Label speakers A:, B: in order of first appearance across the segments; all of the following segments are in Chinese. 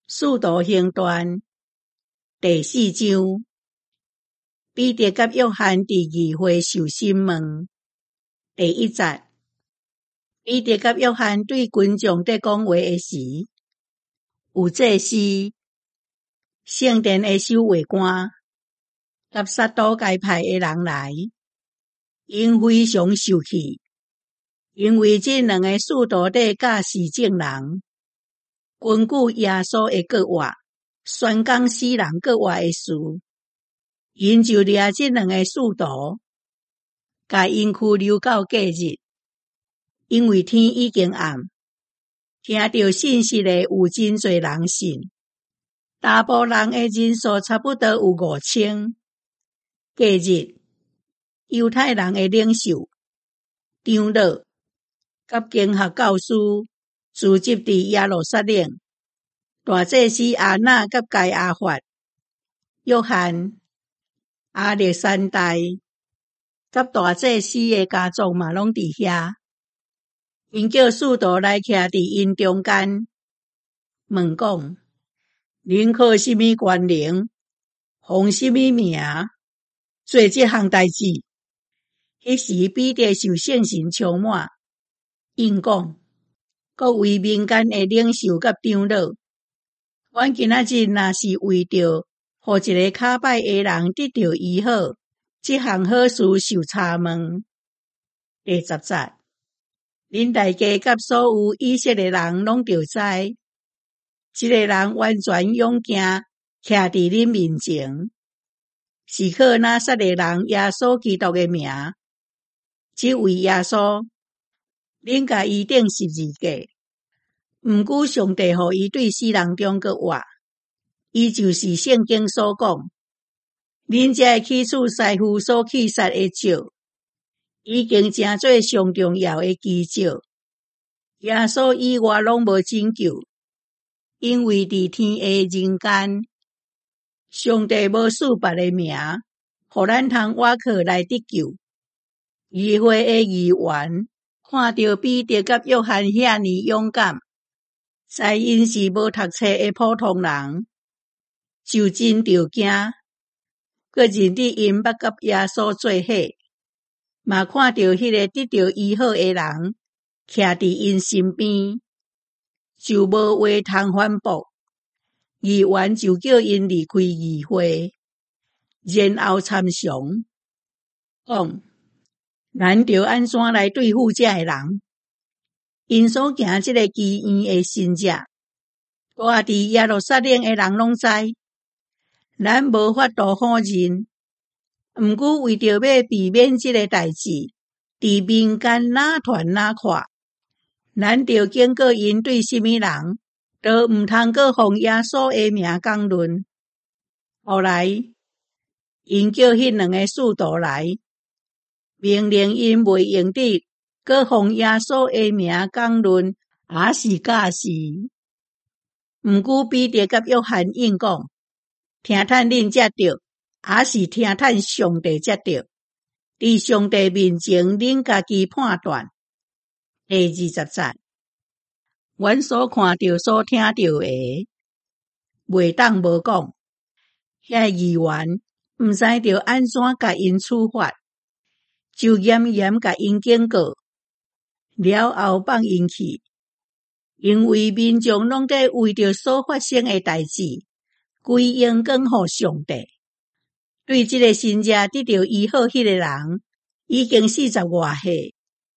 A: 使徒行传第4章，彼得甲约翰伫议会受审问。第1节，彼得甲约翰对群众伫讲话的时，有祭司、圣殿的守卫官甲撒都该派的人来，因非常生气，因为这两个使徒伫教示证人，根据耶稣的国话，宣讲死人国话的事，因就掠这两个使徒，甲因拘留到隔日。因为天已经暗，听到信息的有真侪人信，大部分人的人数差不多有5000。隔日，犹太人的领袖、长老甲经学教师聚集伫耶路撒冷，大祭司亚那甲该亚法、约翰、亚历山大甲大祭司的家族嘛拢伫遐。因叫使徒来徛伫因中间，问讲：恁靠什么权能，奉什么名做这项代志？迄时彼得受圣神充满，因讲：各位民间的领袖甲长老，阮今仔日若是为着互一个骹歹的人得到医好，这项好事受查问。第10节，恁大家甲所有以色列人拢着知，这个人完全勇敢徛伫恁面前，是靠拿撒勒人耶稣基督的名。这位耶稣，恁甲伊钉十字架，毋久上帝互伊对死人中国活，伊就是圣经所讲，恁这起厝师傅所去杀的石，已经成做上重要的奇迹。耶稣以外拢无拯救，因为伫天下人间，上帝无赐别的名，互咱通倚靠来得救。议会的议员看到彼得甲约翰遐尼勇敢，知因是无读册的普通人，就真着惊，佮认得因捌甲耶稣做伙，嘛看到迄个得到医好的人徛伫因身边，就无话通反驳。议员就叫因离开议会，然后参详，讲：咱着安怎来对付这个人？因所行这个奇异的神迹，住伫耶路撒冷的人拢知，咱无法度否认。毋过为着要避免这个代志伫民间哪传哪看，咱着警告因对什么人都毋通阁奉耶稣的名讲论。后来，因叫迄两个使徒来，命令因袂用得阁奉耶稣的名讲论，也是假事。毋过彼得甲约翰应讲：听趁恁才着，也是听趁上帝才着。伫上帝面前，恁家己判断。第20节，阮所看到、所听到的，袂当无讲。遐议员毋知着安怎甲因处罚，就严严甲因警告，了后放因去，因为民众拢在为着所发生的代志归荣光予上帝。对这个神迹得到医好迄个人，已经40外岁。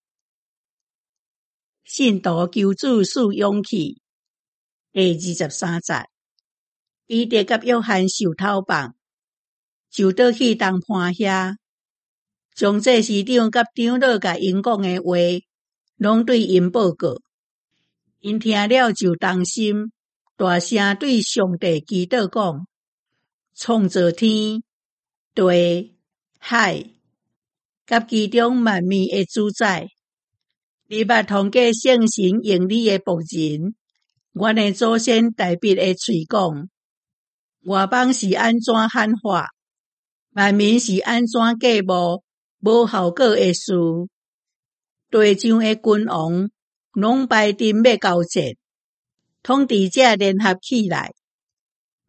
A: 信徒求主赐勇气。第23节，彼得甲约翰受偷放，就倒去东坡遐，将祭司长甲长老甲因讲的话，拢对因报告。因听了就动心，大声对上帝祈祷讲：创造天、地、海，甲其中万物的主宰，你捌通过圣神用你的仆人，阮的祖先大笔的喙讲，外邦是安怎喊话，万民是安怎过目无效果的事，地上的君王拢排阵要交战，统治者联合起来，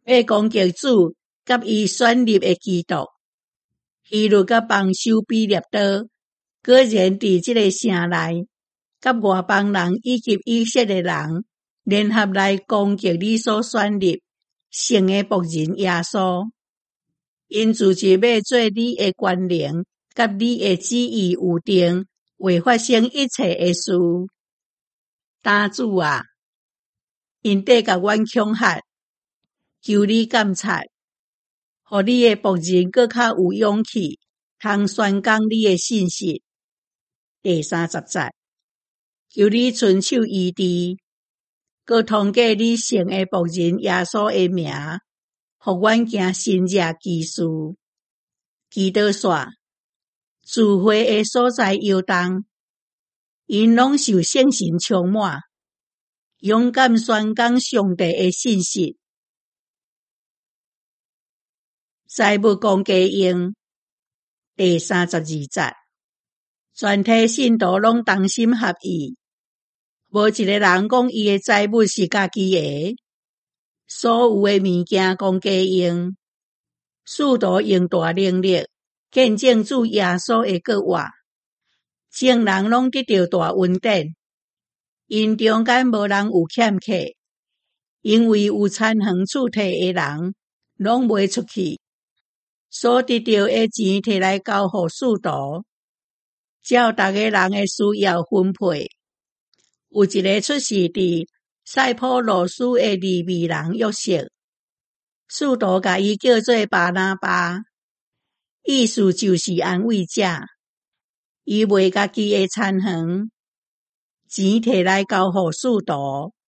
A: 要攻击主甲伊选立的基督。希律甲邦修比列刀果然伫即个城内，甲外邦人以及以色列人联合来攻击你所选立圣的仆人耶稣。因自就要做你的官灵，甲你的旨意有定，为发生一切的事。大主啊，因得甲阮恐吓，求你监察，互你的仆人搁较有勇气，通宣讲你的信息。第30节，求你伸手医治，搁通过你圣的仆人耶稣的名，互阮行新热奇事。基督说，智慧的所在摇动，因拢受圣神充满，勇敢宣讲上帝的信息。财物公家用第32节，全体信徒拢同心合意，无一个人讲伊的财物是家己的，所有的物件公家用。使徒用大能力见证主耶稣的国话，众人拢得到大恩典，因中间无人有欠客，因为有参远处摕的人拢卖出去，所得到的钱摕来交互使徒，照逐个人的需要分配。有一个出世伫塞浦路斯的利未人约瑟，使徒甲伊叫做巴拿巴，意思就是安慰者。伊卖家己的田园，钱摕来交互使徒，